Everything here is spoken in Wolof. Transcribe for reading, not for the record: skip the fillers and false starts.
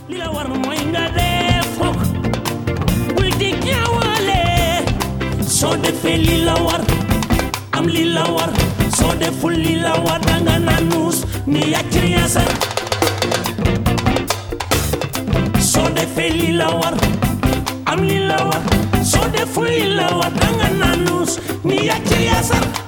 li la war mooy nga def ko bul di ñaawale soo defee li la war am li la war soo deful li la war danga naan nuus ni yàccir yaasar soo defee li la war am li la war soo deful li la war danga naan nuus ni yàccir yaasar